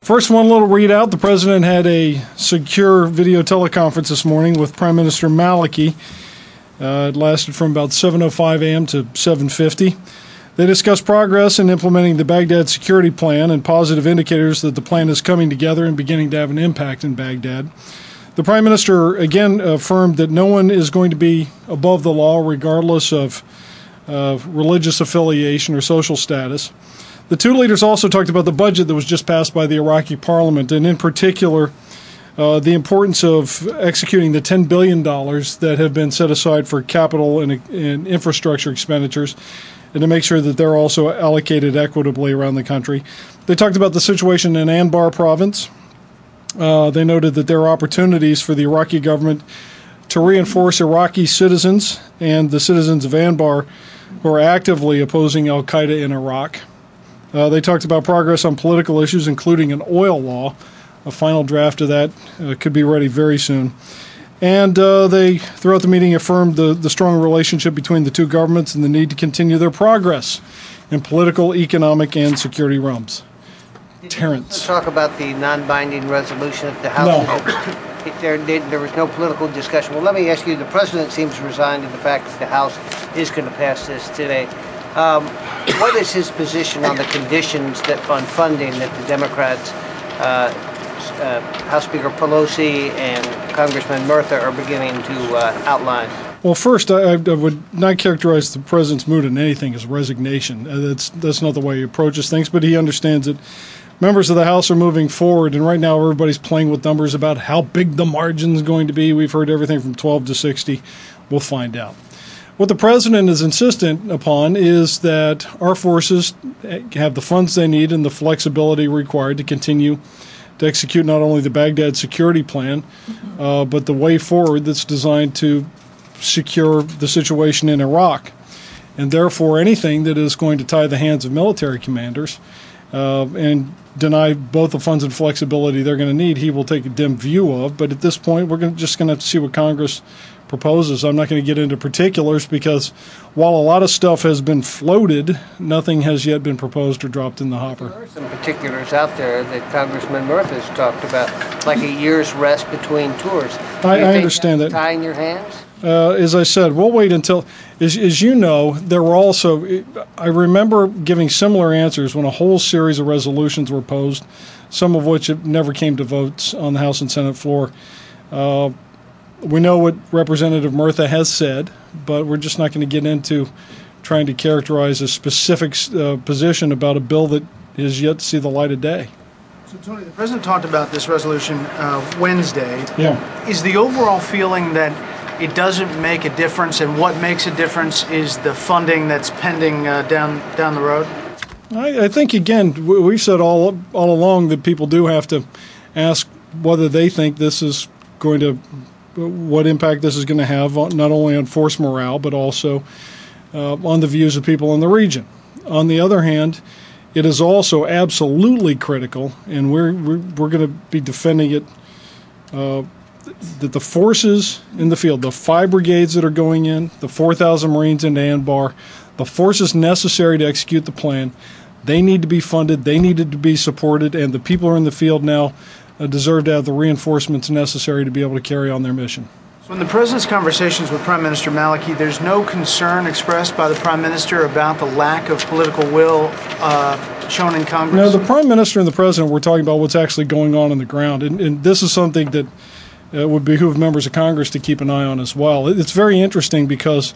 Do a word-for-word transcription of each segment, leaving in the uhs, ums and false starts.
First one, little readout. The president had a secure video teleconference this morning with Prime Minister Maliki. Uh, it lasted from about seven oh five a.m. to seven fifty. They discussed progress in implementing the Baghdad security plan and positive indicators that the plan is coming together and beginning to have an impact in Baghdad. The Prime Minister again affirmed that no one is going to be above the law regardless of uh, religious affiliation or social status. The two leaders also talked about the budget that was just passed by the Iraqi parliament, and in particular, uh, the importance of executing the ten billion dollars that have been set aside for capital and, and infrastructure expenditures, and to make sure that they're also allocated equitably around the country. They talked about the situation in Anbar province. Uh, they noted that there are opportunities for the Iraqi government to reinforce Iraqi citizens and the citizens of Anbar who are actively opposing al-Qaeda in Iraq. Uh, they talked about progress on political issues, including an oil law. A final draft of that uh, could be ready very soon. And uh, they, throughout the meeting, affirmed the, the strong relationship between the two governments and the need to continue their progress in political, economic, and security realms. Did Terrence. you talk about the non-binding resolution at the House? No. There, there was no political discussion. Well, let me ask you, the president seems resigned to the fact that the House is going to pass this today. Um, what is his position on the conditions that on funding that the Democrats, uh, uh, House Speaker Pelosi and Congressman Murtha are beginning to uh, outline? Well, first, I, I would not characterize the president's mood in anything as resignation. Uh, that's that's not the way he approaches things, but he understands that members of the House are moving forward, and right now everybody's playing with numbers about how big the margin is going to be. We've heard everything from twelve to sixty. We'll find out. What the president is insistent upon is that our forces have the funds they need and the flexibility required to continue to execute not only the Baghdad security plan, uh, but the way forward that's designed to secure the situation in Iraq. And therefore, anything that is going to tie the hands of military commanders uh, and deny both the funds and flexibility they're going to need, he will take a dim view of. But at this point, we're gonna, just going to have to see what Congress proposes. I'm not going to get into particulars because while a lot of stuff has been floated, nothing has yet been proposed or dropped in the hopper. There are some particulars out there that Congressman Murtha has talked about, like a year's rest between tours. Do I, you I think understand that's that. tying your hands? Uh, as I said, we'll wait until, as, as you know, there were also, I remember giving similar answers when a whole series of resolutions were posed, some of which never came to votes on the House and Senate floor. Uh, we know what Representative Murtha has said, but we're just not going to get into trying to characterize a specific uh, position about a bill that is yet to see the light of day. So, Tony, the president talked about this resolution uh, Wednesday. Yeah. Is the overall feeling that it doesn't make a difference, and what makes a difference is the funding that's pending uh, down down the road? I, I think, again, we've said all all along that people do have to ask whether they think this is going to, what impact this is going to have on, not only on force morale, but also uh, on the views of people in the region. On the other hand, it is also absolutely critical, and we're we're, we're going to be defending it, uh, that the forces in the field, the five brigades that are going in, the four thousand Marines into Anbar, the forces necessary to execute the plan, they need to be funded, they needed to be supported, and the people who are in the field now uh, deserve to have the reinforcements necessary to be able to carry on their mission. So in the president's conversations with Prime Minister Maliki, there's no concern expressed by the Prime Minister about the lack of political will uh, shown in Congress? No, the Prime Minister and the President were talking about what's actually going on on the ground, and, and this is something that uh, would behoove members of Congress to keep an eye on as well. It's very interesting because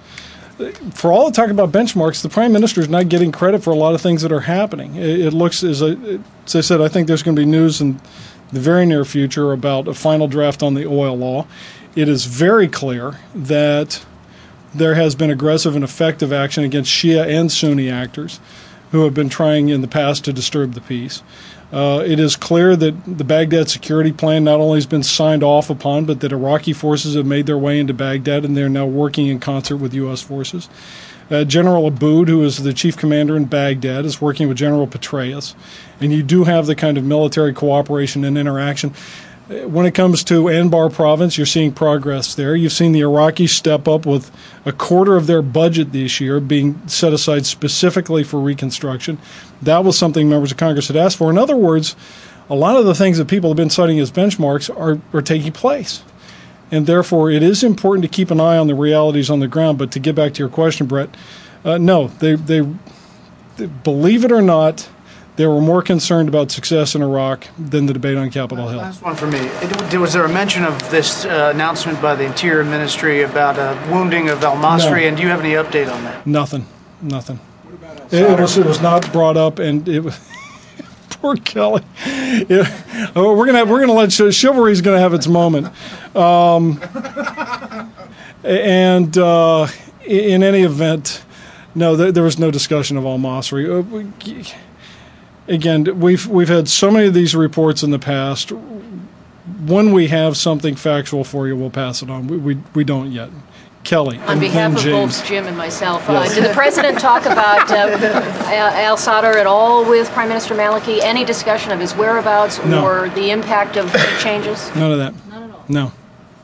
for all the talk about benchmarks, the Prime Minister is not getting credit for a lot of things that are happening. It, it looks, as I, as I said, I think there's going to be news in the very near future about a final draft on the oil law. It is very clear that there has been aggressive and effective action against Shia and Sunni actors who have been trying in the past to disturb the peace. Uh, it is clear that the Baghdad security plan not only has been signed off upon, but that Iraqi forces have made their way into Baghdad and they're now working in concert with U S forces. Uh, General Aboud, who is the chief commander in Baghdad, is working with General Petraeus. And you do have the kind of military cooperation and interaction. When it comes to Anbar province, you're seeing progress there. You've seen the Iraqis step up with a quarter of their budget this year being set aside specifically for reconstruction. That was something members of Congress had asked for. In other words, a lot of the things that people have been citing as benchmarks are, are taking place. And therefore, it is important to keep an eye on the realities on the ground. But to get back to your question, Brett, uh, no, they, they, they, believe it or not, they were more concerned about success in Iraq than the debate on Capitol Hill. Last one for me. It, was there a mention of this uh, announcement by the Interior Ministry about a wounding of al-Masri, No. and do you have any update on that? Nothing, nothing. It, it was it was not brought up, and it was poor Kelly. It, oh, we're gonna we're gonna let chivalry's gonna have its moment, um, and uh, in any event, no, there, there was no discussion of al-Masri. Uh, we, Again, we've we've had so many of these reports in the past. When we have something factual for you, we'll pass it on. We we, we don't yet. Kelly, On and behalf then of James. both Jim and myself, Yes. uh, did the President talk about uh, Al Sadr at all with Prime Minister Maliki? Any discussion of his whereabouts No. or the impact of the changes? None of that. None at all. No.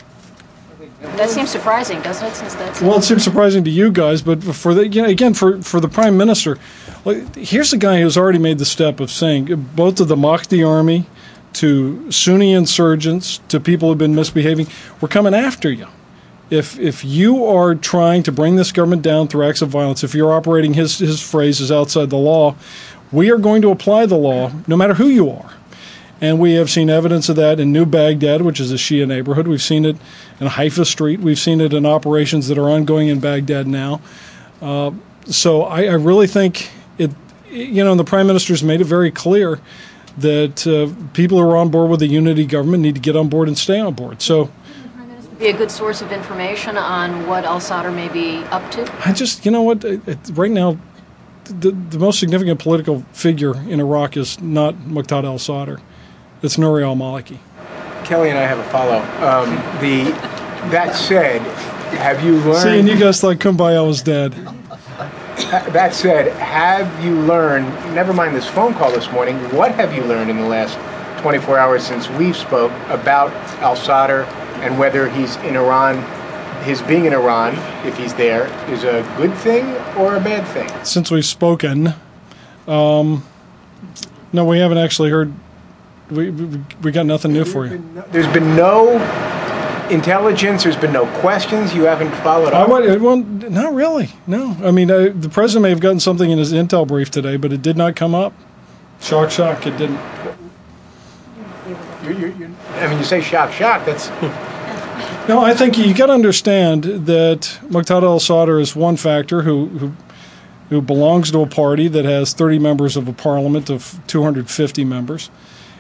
That seems surprising, doesn't it? Since that's Well, it seems surprising to you guys, but for the you know, again for for the Prime Minister, like, here's a guy who's already made the step of saying both to the Mahdi army, to Sunni insurgents, to people who've been misbehaving, we're coming after you. If if you are trying to bring this government down through acts of violence, if you're operating his his phrase is outside the law, we are going to apply the law no matter who you are. And we have seen evidence of that in New Baghdad, which is a Shia neighborhood. We've seen it in Haifa Street. We've seen it in operations that are ongoing in Baghdad now. Uh, so I, I really think it, you know, and the Prime Minister's made it very clear that uh, people who are on board with the unity government need to get on board and stay on board. So be a good source of information on what Al Sadr may be up to. I just, you know what, it, it, right now, the, the most significant political figure in Iraq is not Muqtada al-Sadr. It's Nouri al-Maliki. Kelly and I have a follow. Um, the that said, have you learned? See, and you guys thought Kumbaya was dead. That said, have you learned? Never mind this phone call this morning. What have you learned in the last twenty-four hours since we've spoke about al-Sadr and whether he's in Iran? His being in Iran, if he's there, is a good thing or a bad thing? Since we've spoken, um, no, we haven't actually heard. We, we we got nothing new for you. There's been no intelligence. There's been no questions. You haven't followed I up. went, well, not really. No, I mean uh, the president may have gotten something in his intel brief today, but it did not come up. Shock, shock, it didn't. You're, you're, you're, I mean, you say shock, shock. That's No, I think you got to understand that Muqtada al-Sadr is one factor who, who who belongs to a party that has thirty members of a parliament of two hundred fifty members.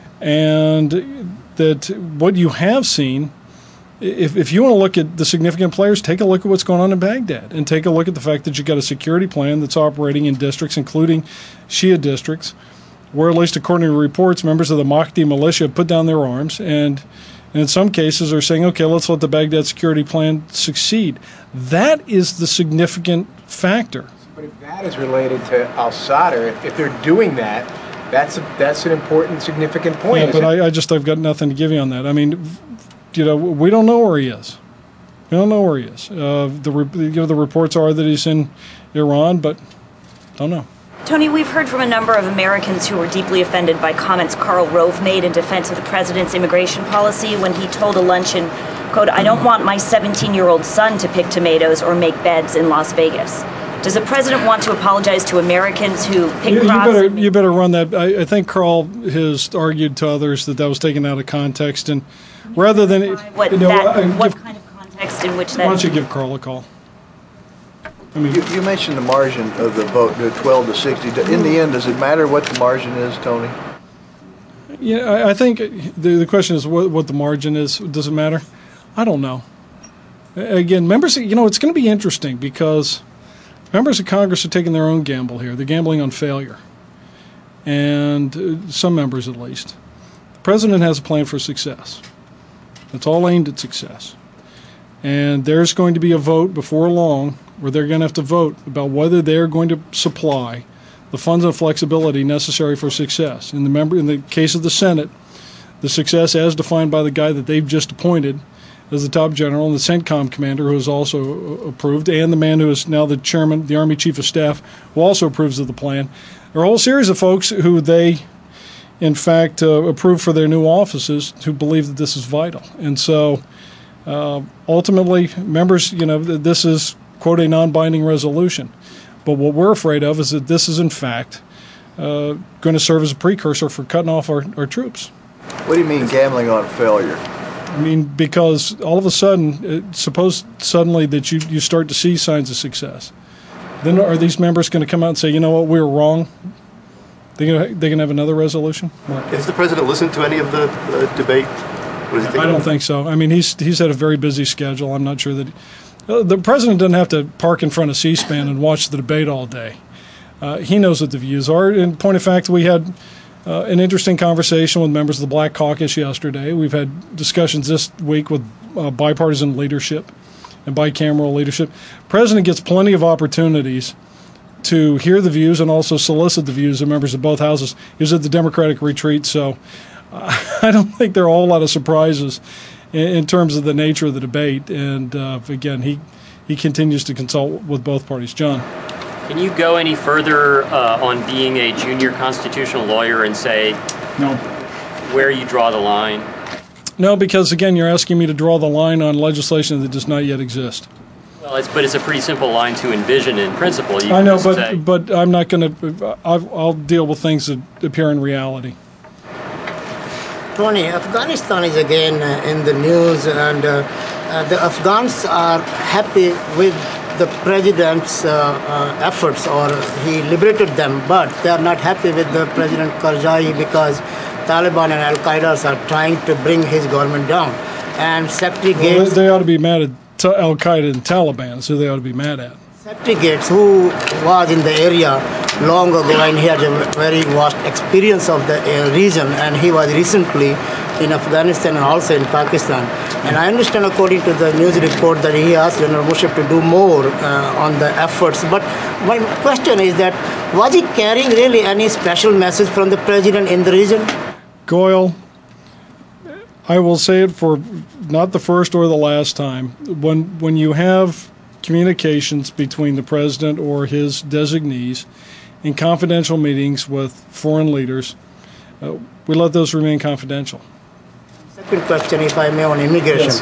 And that what you have seen, if if you want to look at the significant players, take a look at what's going on in Baghdad and take a look at the fact that you've got a security plan that's operating in districts, including Shia districts, where, at least according to reports, members of the Mahdi militia have put down their arms and, and in some cases are saying, okay, let's let the Baghdad security plan succeed. That is the significant factor. But if that is related to al-Sadr, if they're doing that, that's a, that's an important, significant point. Yeah, but I, I just I've got nothing to give you on that. I mean, you know, we don't know where he is. We don't know where he is. Uh, the you know the reports are that he's in Iran, but don't know. Tony, we've heard from a number of Americans who were deeply offended by comments Karl Rove made in defense of the president's immigration policy when he told a luncheon, quote, "I don't want my seventeen-year-old son to pick tomatoes or make beds in Las Vegas." Does the president want to apologize to Americans who pick You, you crops? better you better run that. I, I think Carl has argued to others that that was taken out of context, and rather than what, you know, that, I- what give- kind of context in which why don't that... you give Carl a call? I mean, You, you mentioned the margin of the vote, the twelve to sixty. In the end, does it matter what the margin is, Tony? yeah, I, I think the the question is what, what the margin is. Does it matter? I don't know. Again, members, you know, it's going to be interesting because members of Congress are taking their own gamble here. They're gambling on failure, and uh, some members at least. The president has a plan for success. It's all aimed at success. And there's going to be a vote before long where they're going to have to vote about whether they're going to supply the funds and flexibility necessary for success. In the member, in the case of the Senate, the success as defined by the guy that they've just appointed as the top general and the CENTCOM commander who has also approved, and the man who is now the chairman, the Army Chief of Staff, who also approves of the plan. There are a whole series of folks who they, in fact, uh, approved for their new offices who believe that this is vital. And so uh, ultimately, members, you know, this is, quote, a non-binding resolution. But what we're afraid of is that this is, in fact, uh, going to serve as a precursor for cutting off our, our troops. What do you mean gambling on failure? I mean, because all of a sudden, it, suppose suddenly that you, you start to see signs of success. Then are these members going to come out and say, you know what, we were wrong? They're going to, they're going to have another resolution? What? Has the president listened to any of the uh, debate? What does he think I don't about think so. I mean, he's he's had a very busy schedule. I'm not sure that he, uh, the president doesn't have to park in front of C-SPAN and watch the debate all day. Uh, he knows what the views are. In point of fact, we had uh, an interesting conversation with members of the Black Caucus yesterday. We've had discussions this week with uh, bipartisan leadership and bicameral leadership. The president gets plenty of opportunities to hear the views and also solicit the views of members of both houses. He was at the Democratic retreat, so uh, I don't think there are a whole lot of surprises in, in terms of the nature of the debate. And uh, again, he, he continues to consult with both parties. John. Can you go any further uh, on being a junior constitutional lawyer and say no where you draw the line? No, because again, you're asking me to draw the line on legislation that does not yet exist. Well, it's, but it's a pretty simple line to envision in principle. You I know, but say. but I'm not going to. I'll deal with things that appear in reality. Tony, Afghanistan is again uh, in the news, and uh, uh, the Afghans are happy with the president's uh, uh, efforts, or he liberated them, but they are not happy with the President Karzai because Taliban and Al Qaeda are trying to bring his government down. And Secretary Well, Gates. they, they ought to be mad at t- Al Qaeda and Taliban, so they ought to be mad at. Secretary Gates, who was in the area long ago, and he had a very vast experience of the uh, region, and he was recently in Afghanistan and also in Pakistan. And I understand, according to the news report, that he asked General Musharraf to do more uh, on the efforts. But my question is that, was he carrying really any special message from the president in the region? Goyle, I will say it for not the first or the last time. When when you have communications between the president or his designees in confidential meetings with foreign leaders, uh, we let those remain confidential. Second question, if I may, on immigration. Yes.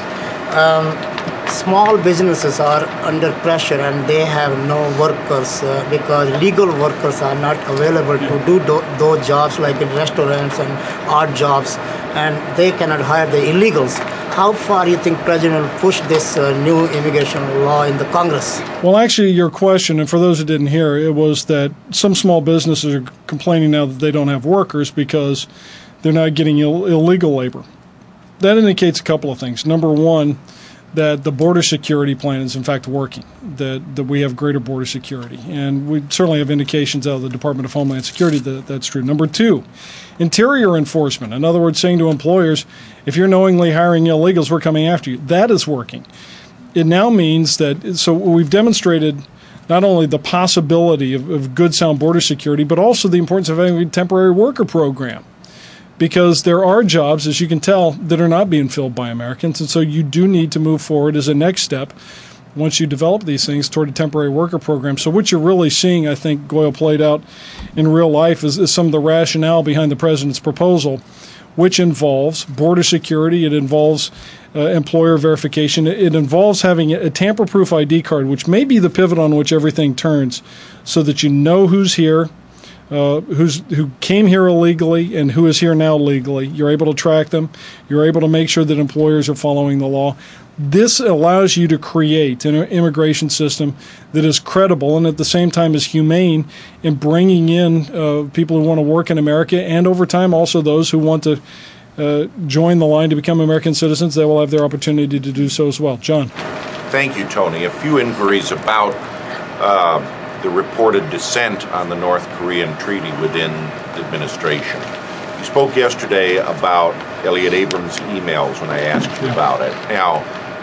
Um, small businesses are under pressure and they have no workers uh, because legal workers are not available to do do those jobs like in restaurants and odd jobs, and they cannot hire the illegals. How far do you think President will push this uh, new immigration law in the Congress? Well, actually, your question, and for those who didn't hear, it was that some small businesses are complaining now that they don't have workers because they're not getting Ill- illegal labor. That indicates a couple of things. Number one, that the border security plan is in fact working, that, that we have greater border security. And we certainly have indications out of the Department of Homeland Security that that's true. Number two, interior enforcement. In other words, saying to employers, if you're knowingly hiring illegals, we're coming after you. That is working. It now means that, so we've demonstrated not only the possibility of, of good, sound border security, but also the importance of having a temporary worker program. Because there are jobs, as you can tell, that are not being filled by Americans. And so you do need to move forward as a next step, once you develop these things, toward a temporary worker program. So what you're really seeing, I think, Goyle played out in real life, is, is some of the rationale behind the president's proposal, which involves border security. It involves uh, employer verification. It, it involves having a tamper-proof I D card, which may be the pivot on which everything turns, so that you know who's here, Uh, who's who came here illegally and who is here now legally. You're able to track them. You're able to make sure that employers are following the law. This allows you to create an immigration system that is credible and at the same time is humane in bringing in uh, people who want to work in America, and over time also those who want to uh, join the line to become American citizens. They will have their opportunity to do so as well. John. Thank you, Tony. A few inquiries about uh, the reported dissent on the North Korean treaty within the administration. You spoke yesterday about Elliott Abrams' emails when I asked you about it. Now,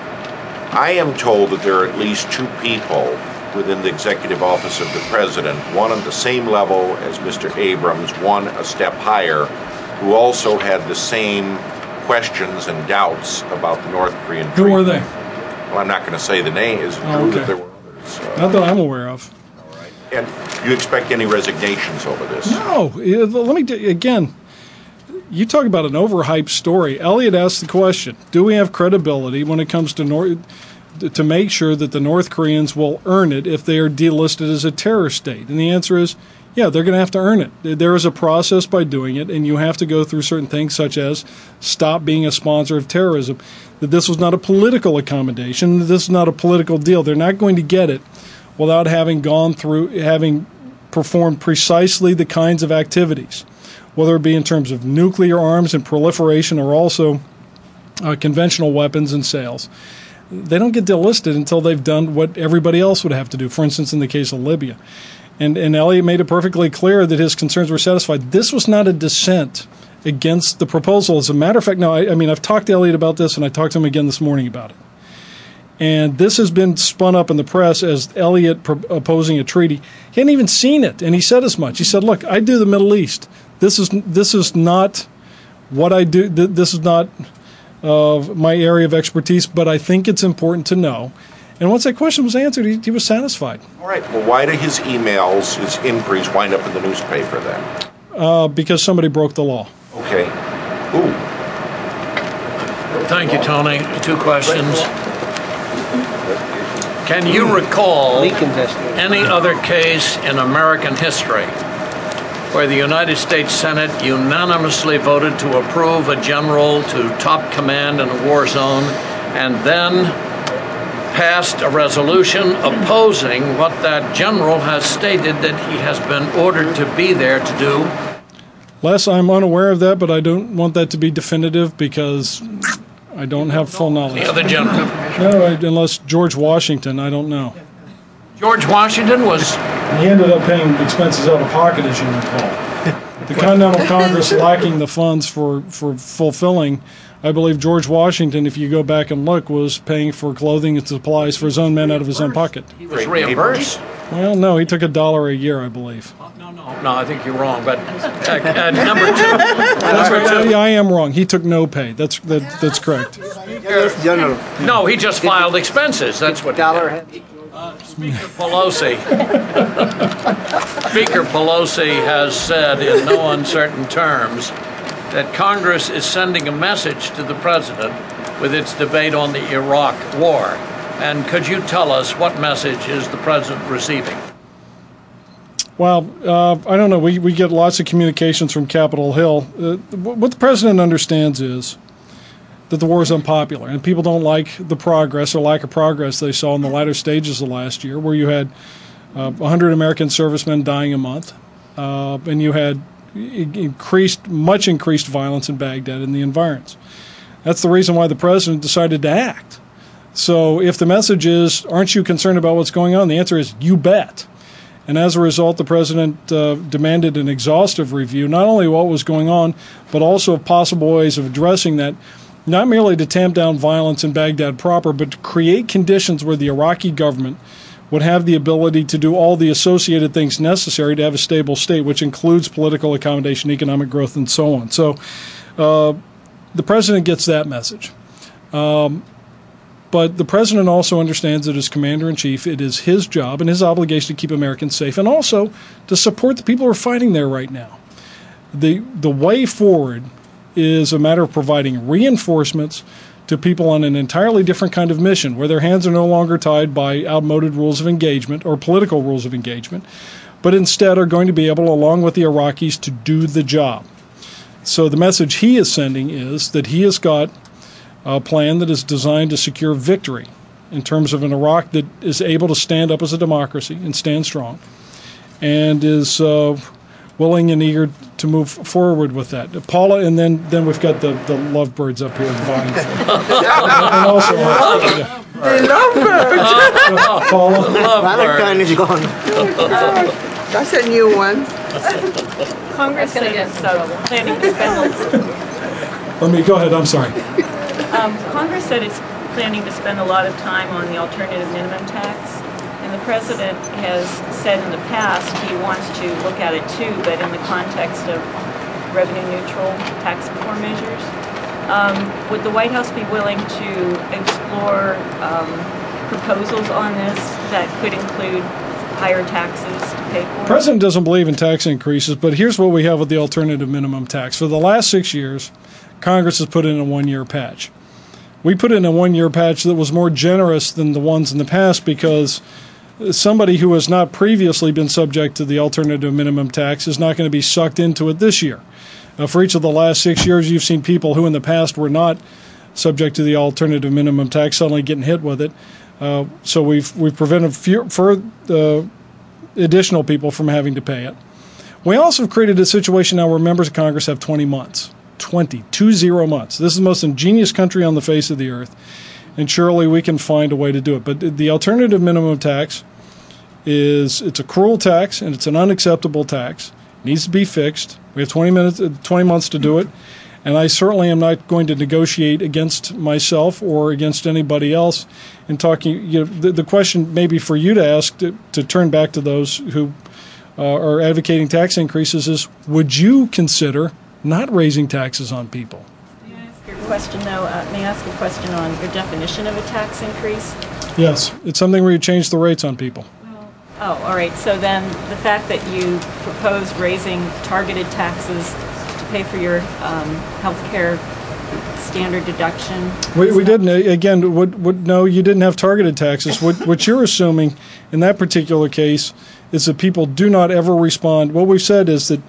I am told that there are at least two people within the executive office of the president, one at the same level as Mister Abrams, one a step higher, who also had the same questions and doubts about the North Korean treaty. Who were they? Well, I'm not going to say the name. Is it Oh, true okay. that there were others? Uh, Not that I'm aware of. And do you expect any resignations over this? No. Uh, Let me, d- again, you talk about an overhyped story. Elliott asked the question, do we have credibility when it comes to North, to make sure that the North Koreans will earn it if they are delisted as a terror state? And the answer is, yeah, they're going to have to earn it. There is a process by doing it, and you have to go through certain things such as stop being a sponsor of terrorism. That this was not a political accommodation. This is not a political deal. They're not going to get it without having gone through, having performed precisely the kinds of activities, whether it be in terms of nuclear arms and proliferation or also uh, conventional weapons and sales. They don't get delisted until they've done what everybody else would have to do, for instance, in the case of Libya. And, and Elliott made it perfectly clear that his concerns were satisfied. This was not a dissent against the proposal. As a matter of fact, no, I, I mean, I've talked to Elliott about this, and I talked to him again this morning about it. And this has been spun up in the press as Elliott pro- opposing a treaty. He hadn't even seen it, and he said as much. He said, look, I do the Middle East. This is this is not what I do. Th- this is not uh, my area of expertise, but I think it's important to know. And once that question was answered, he, he was satisfied. All right. Well, why do his emails, his inquiries, wind up in the newspaper then? Uh, because somebody broke the law. Okay. Ooh. Thank you, Tony. Two questions. Can you recall any other case in American history where the United States Senate unanimously voted to approve a general to top command in a war zone and then passed a resolution opposing what that general has stated that he has been ordered to be there to do? Les, I'm unaware of that, but I don't want that to be definitive because I don't have full knowledge. The other general. No, I, unless George Washington, I don't know. George Washington was... He ended up paying expenses out of pocket, as you recall. The Continental Congress lacking the funds for, for fulfilling, I believe George Washington, if you go back and look, was paying for clothing and supplies for his own men out of his own pocket. He was reimbursed. Well, no, he took a dollar a year, I believe. No, no, no, I think you're wrong. But uh, uh, number two, number two. Yeah, I am wrong. He took no pay. That's that, that's correct. Yes, General. No, he just filed expenses. That's what. Dollar. Uh, Speaker Pelosi. Speaker Pelosi has said in no uncertain terms that Congress is sending a message to the president with its debate on the Iraq war. And could you tell us what message is the president receiving? Well, uh, I don't know. We, we get lots of communications from Capitol Hill. Uh, what the president understands is that the war is unpopular, and people don't like the progress or lack of progress they saw in the latter stages of last year, where you had uh, one hundred American servicemen dying a month, uh, and you had increased, much increased violence in Baghdad and the environs. That's the reason why the president decided to act. So if the message is, aren't you concerned about what's going on? The answer is, you bet. And as a result, the president uh, demanded an exhaustive review, not only what was going on, but also of possible ways of addressing that, not merely to tamp down violence in Baghdad proper, but to create conditions where the Iraqi government would have the ability to do all the associated things necessary to have a stable state, which includes political accommodation, economic growth, and so on. So uh, the president gets that message. Um, But the president also understands that as commander-in-chief, it is his job and his obligation to keep Americans safe and also to support the people who are fighting there right now. The, the way forward is a matter of providing reinforcements to people on an entirely different kind of mission, where their hands are no longer tied by outmoded rules of engagement or political rules of engagement, but instead are going to be able, along with the Iraqis, to do the job. So the message he is sending is that he has got a plan that is designed to secure victory in terms of an Iraq that is able to stand up as a democracy and stand strong, and is uh, willing and eager to move forward with that. Paula, and then, then we've got the, the lovebirds up here vying for it. And also, uh, yeah. The lovebirds. Uh, Paula, Valentine is gone. Oh, that's a new one. Congress is uh, planning to spend. Let me go ahead. I'm sorry. Um, Congress said it's planning to spend a lot of time on the alternative minimum tax, and the president has said in the past he wants to look at it too, but in the context of revenue-neutral tax reform measures. Um, would the White House be willing to explore um, proposals on this that could include higher taxes to pay for The it? president doesn't believe in tax increases, but here's what we have with the alternative minimum tax. For the last six years, Congress has put in a one-year patch. We put in a one-year patch that was more generous than the ones in the past because somebody who has not previously been subject to the alternative minimum tax is not going to be sucked into it this year. Uh, for each of the last six years, you've seen people who in the past were not subject to the alternative minimum tax suddenly getting hit with it. Uh, so we've we've prevented few, for uh, additional people from having to pay it. We also have created a situation now where members of Congress have twenty months. twenty, two zero months. This is the most ingenious country on the face of the earth, and surely we can find a way to do it. But the alternative minimum tax is, it's a cruel tax, and it's an unacceptable tax. It needs to be fixed. We have twenty minutes, twenty months to do it, and I certainly am not going to negotiate against myself or against anybody else in talking. You know, the, the question maybe for you to ask, to, to turn back to those who uh, are advocating tax increases, is would you consider not raising taxes on people? May I ask your question, though? Uh, may I ask a question on your definition of a tax increase? Yes, it's something where you change the rates on people. Oh, all right. So then the fact that you proposed raising targeted taxes to pay for your um, health care standard deduction. We, we didn't. Again, what, what, no, you didn't have targeted taxes. What, what you're assuming in that particular case is that people do not ever respond. What we've said is that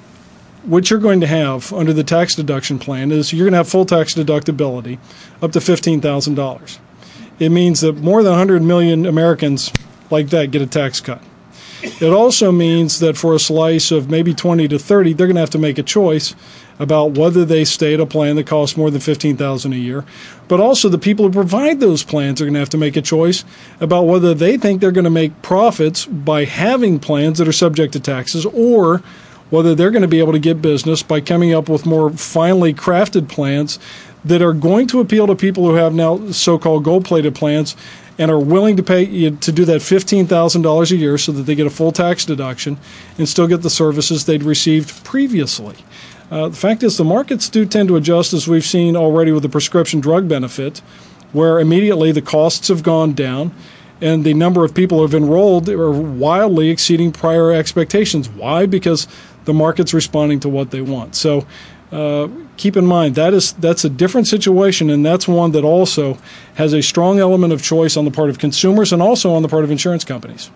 what you're going to have under the tax deduction plan is you're going to have full tax deductibility up to fifteen thousand dollars. It means that more than one hundred million Americans like that get a tax cut. It also means that for a slice of maybe twenty to thirty, they're going to have to make a choice about whether they stay at a plan that costs more than fifteen thousand dollars a year. But also the people who provide those plans are going to have to make a choice about whether they think they're going to make profits by having plans that are subject to taxes, or whether they're going to be able to get business by coming up with more finely crafted plans that are going to appeal to people who have now so-called gold-plated plans and are willing to pay to do that fifteen thousand dollars a year so that they get a full tax deduction and still get the services they'd received previously. Uh, the fact is the markets do tend to adjust, as we've seen already with the prescription drug benefit, where immediately the costs have gone down and the number of people who have enrolled are wildly exceeding prior expectations. Why? Because the market's responding to what they want. So uh, keep in mind, that is that's a different situation, and that's one that also has a strong element of choice on the part of consumers and also on the part of insurance companies.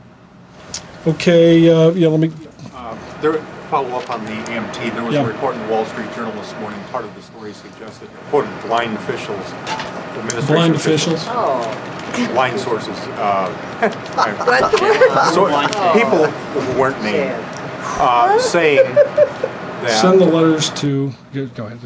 Okay, uh, yeah, let me... Uh, there, follow up on the A M T. There was yeah. a report in the Wall Street Journal this morning. Part of the story suggested, quoted, blind officials. Blind officials? Oh. Blind sources. Uh, so, people who weren't named uh, saying that... Send the letters to... Go ahead.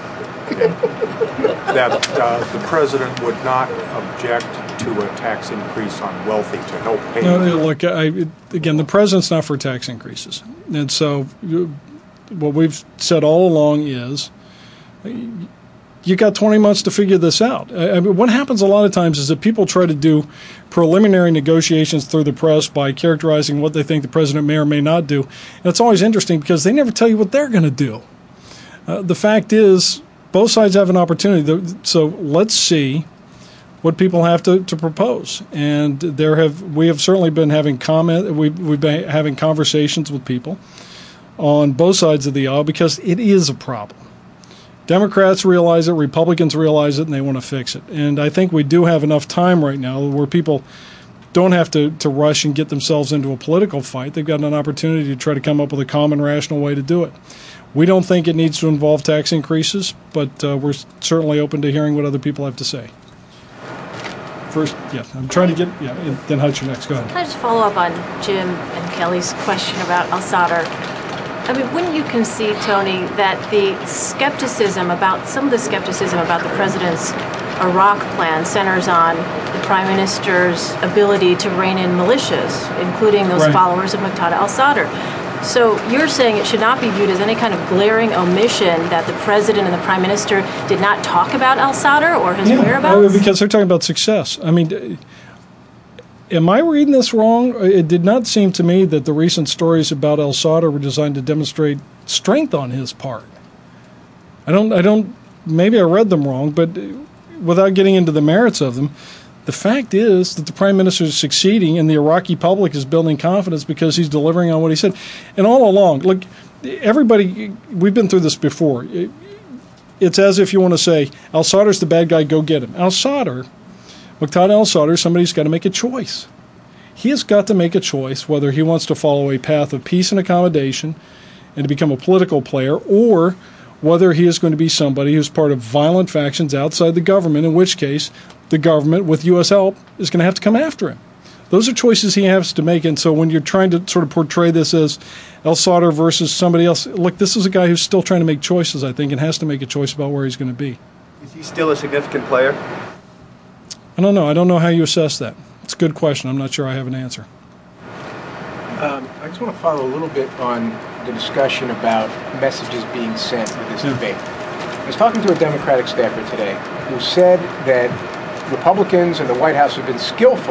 That uh, the president would not object to a tax increase on wealthy to help pay. No, look, I, again, the president's not for tax increases. And so what we've said all along is you got twenty months to figure this out. I mean, what happens a lot of times is that people try to do preliminary negotiations through the press by characterizing what they think the president may or may not do. And it's always interesting because they never tell you what they're going to do. Uh, the fact is, both sides have an opportunity. So let's see what people have to, to propose. And there have we have certainly been having comment. We've, we've been having conversations with people on both sides of the aisle because it is a problem. Democrats realize it, Republicans realize it, and they want to fix it. And I think we do have enough time right now where people don't have to, to rush and get themselves into a political fight. They've got an opportunity to try to come up with a common, rational way to do it. We don't think it needs to involve tax increases, but uh, we're certainly open to hearing what other people have to say. First, yeah, I'm trying to get, yeah, and then Hutch, you're next. Go ahead. Can I just follow up on Jim and Kelly's question about al-Sadr? I mean, wouldn't you concede, Tony, that the skepticism about, some of the skepticism about the president's Iraq plan centers on the prime minister's ability to rein in militias, including those right. followers of Muqtada al-Sadr? So you're saying it should not be viewed as any kind of glaring omission that the president and the prime minister did not talk about al-Sadr or his yeah, whereabouts? Because they're talking about success. I mean, am I reading this wrong? It did not seem to me that the recent stories about al-Sadr were designed to demonstrate strength on his part. I don't, I don't, maybe I read them wrong, but without getting into the merits of them, The fact is that the prime minister is succeeding, and the Iraqi public is building confidence because he's delivering on what he said. And all along, look, everybody, we've been through this before. It's as if you want to say, al-Sadr's the bad guy, go get him. Al-Sadr, Muqtada al-Sadr, somebody's got to make a choice. He has got to make a choice whether he wants to follow a path of peace and accommodation and to become a political player, or whether he is going to be somebody who's part of violent factions outside the government, in which case the government, with U S help, is going to have to come after him. Those are choices he has to make. And so when you're trying to sort of portray this as al-Sadr versus somebody else, look, this is a guy who's still trying to make choices, I think, and has to make a choice about where he's going to be. Is he still a significant player? I don't know. I don't know how you assess that. It's a good question. I'm not sure I have an answer. Um, I just want to follow a little bit on the discussion about messages being sent with this Yeah. debate. I was talking to a Democratic staffer today who said that Republicans and the White House have been skillful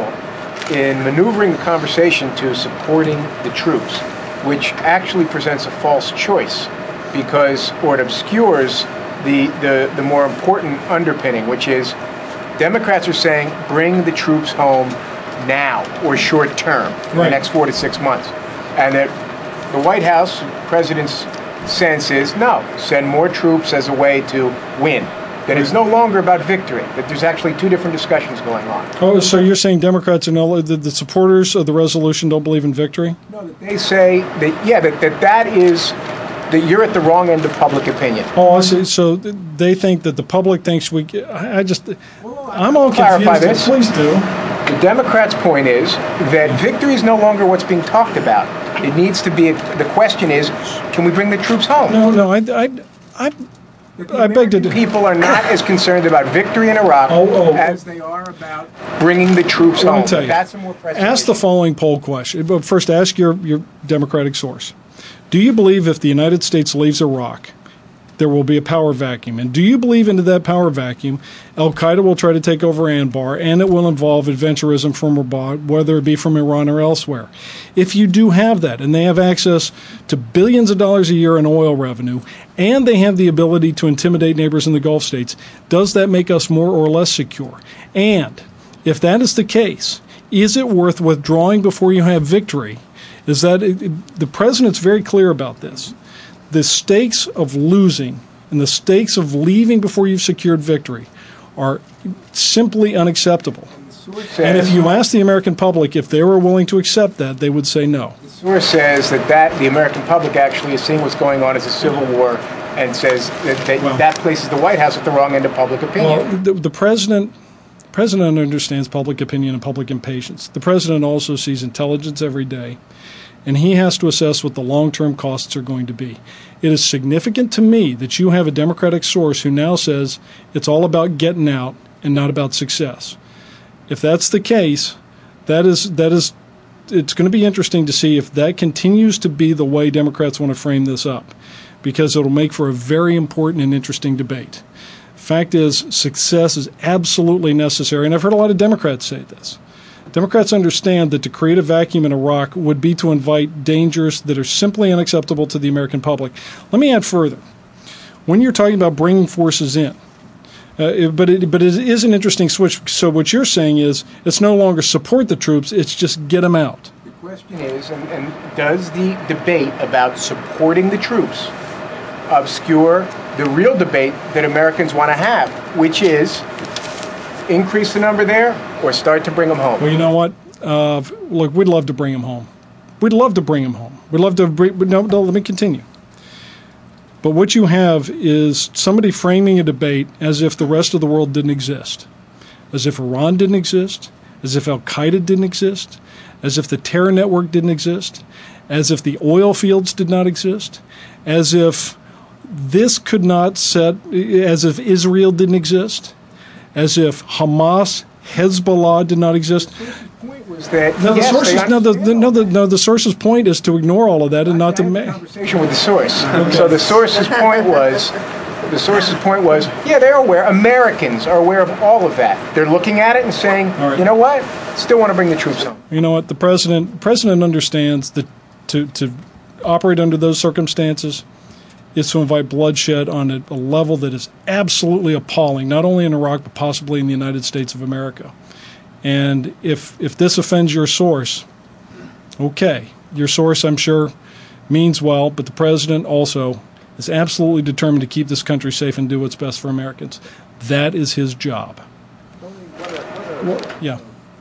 in maneuvering the conversation to supporting the troops, which actually presents a false choice because, or it obscures the, the, the more important underpinning, which is Democrats are saying bring the troops home now or short term in Right. the next four to six months. And that the White House, the president's sense is no, send more troops as a way to win. That it's no longer about victory, that there's actually two different discussions going on. Oh, so you're saying Democrats and all the, the supporters of the resolution don't believe in victory? No, that they say that, yeah, that, that that is, that you're at the wrong end of public opinion. Oh, I see. So th- they think that the public thinks we. I, I just. I'm all Clarify confused. this. Please do. The Democrats' point is that victory is no longer what's being talked about. It needs to be, the question is, can we bring the troops home? No, no, I, I, I, I beg to. People are not as concerned about victory in Iraq Oh, oh, as they are about bringing the troops Let home. me tell you. That's a more pressing Ask the issue. following poll question. But first, ask your, your Democratic source. Do you believe if the United States leaves Iraq, there will be a power vacuum? And do you believe into that power vacuum, al-Qaeda will try to take over Anbar, and it will involve adventurism from abroad, whether it be from Iran or elsewhere? If you do have that, and they have access to billions of dollars a year in oil revenue, and they have the ability to intimidate neighbors in the Gulf states, does that make us more or less secure? And if that is the case, is it worth withdrawing before you have victory? Is that the president's very clear about this? The stakes of losing and the stakes of leaving before you've secured victory are simply unacceptable. And if you ask the American public if they were willing to accept that, they would say no. The source says that, that the American public actually is seeing what's going on as a civil war and says that that, Well- that places the White House at the wrong end of public opinion. Well, the, the president, president understands public opinion and public impatience. The president also sees intelligence every day, and he has to assess what the long-term costs are going to be. It is significant to me that you have a Democratic source who now says it's all about getting out and not about success. If that's the case, that is that is it's going to be interesting to see if that continues to be the way Democrats want to frame this up, because it'll make for a very important and interesting debate. Fact is, success is absolutely necessary, and I've heard a lot of Democrats say this. Democrats understand that to create a vacuum in Iraq would be to invite dangers that are simply unacceptable to the American public. Let me add further. When you're talking about bringing forces in, uh, it, but, it, but it is an interesting switch. So what you're saying is it's no longer support the troops, it's just get them out. The question is, and, and does the debate about supporting the troops obscure the real debate that Americans want to have, which is increase the number there or start to bring them home? Well, you know what? Uh, look, we'd love to bring them home. We'd love to bring them home. We'd love to bring, but no, no, let me continue. But what you have is somebody framing a debate as if the rest of the world didn't exist, as if Iran didn't exist, as if al-Qaeda didn't exist, as if the terror network didn't exist, as if the oil fields did not exist, as if this could not set, as if Israel didn't exist, as if Hamas, Hezbollah did not exist. The point was that No, the yes, sources. they No, the, the no, the no, the source's point is to ignore all of that and not to make. conversation with the source. So the source's point was, the source's point was, yeah, they're aware. Americans are aware of all of that. They're looking at it and saying, right. you know what? Still want to bring the troops home. You know what? The president president understands that to to operate under those circumstances is to invite bloodshed on a, a level that is absolutely appalling, not only in Iraq but possibly in the United States of America. And if if this offends your source, okay, your source, I'm sure, means well, but the president also is absolutely determined to keep this country safe and do what's best for Americans. That is his job. Well, yeah.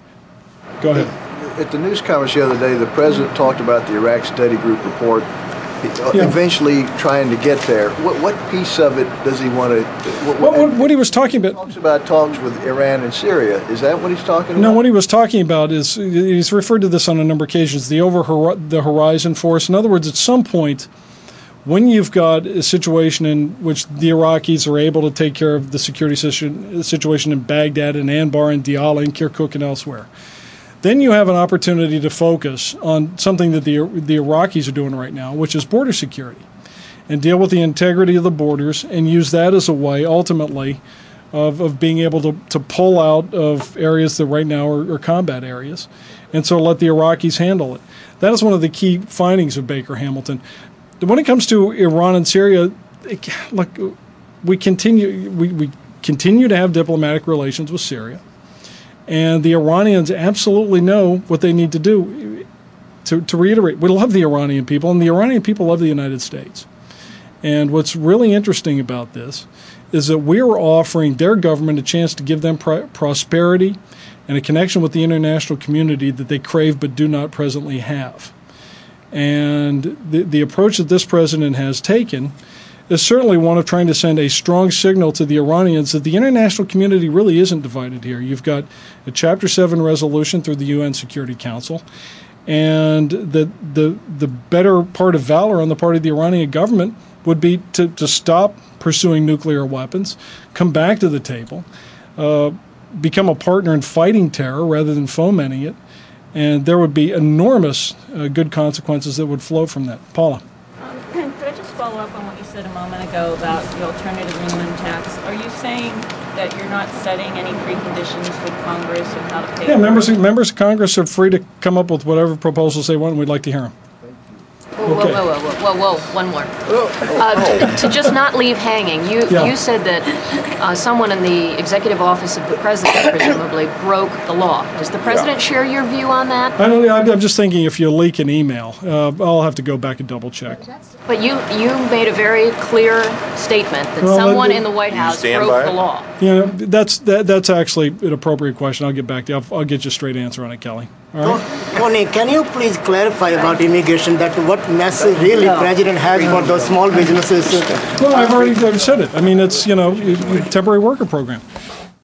Go ahead. At the news conference the other day, the president talked about the Iraq Study Group report, Yeah. eventually trying to get there. What, what piece of it does he want to... What, What, what, what he was talking about... He talks about talks with Iran and Syria. Is that what he's talking about? No, what he was talking about is, he's referred to this on a number of occasions, the over the horizon force. In other words, at some point, when you've got a situation in which the Iraqis are able to take care of the security situation in Baghdad and Anbar and Diyala and Kirkuk and elsewhere, then you have an opportunity to focus on something that the the Iraqis are doing right now, which is border security, and deal with the integrity of the borders and use that as a way, ultimately, of, of being able to, to pull out of areas that right now are, are combat areas, and so let the Iraqis handle it. That is one of the key findings of Baker Hamilton. When it comes to Iran and Syria, it, look, we continue we, we continue to have diplomatic relations with Syria. And the Iranians absolutely know what they need to do. To, to reiterate, we love the Iranian people, and the Iranian people love the United States. And what's really interesting about this is that we are offering their government a chance to give them pr- prosperity and a connection with the international community that they crave but do not presently have. And the, the approach that this president has taken is certainly one of trying to send a strong signal to the Iranians that the international community really isn't divided here. You've got a Chapter seven resolution through the U N Security Council, and the the the better part of valor on the part of the Iranian government would be to, to stop pursuing nuclear weapons, come back to the table, uh, become a partner in fighting terror rather than fomenting it, and there would be enormous uh, good consequences that would flow from that. Paula. Could I just follow up on what you said a moment ago about the alternative minimum tax? Are you saying that you're not setting any preconditions with Congress on how to pay? Yeah, for members it? members of Congress are free to come up with whatever proposals they want, and we'd like to hear them. Whoa, whoa, whoa, whoa, whoa, whoa, one more. Uh, to, to just not leave hanging, you Yeah. you said that uh, someone in the executive office of the president presumably broke the law. Does the president share your view on that? I don't, I'm I'm just thinking if you leak an email, uh, I'll have to go back and double check. But you you made a very clear statement that Well, someone uh, in the White you House stand broke by the it? law. You know, that's that, that's actually an appropriate question. I'll get back to you. I'll, I'll get you a straight answer on it, Kelly. All right? Tony, can you please clarify about immigration, that what message really president has for those small businesses? Well, I've already I've said it. I mean, it's, you know, a temporary worker program.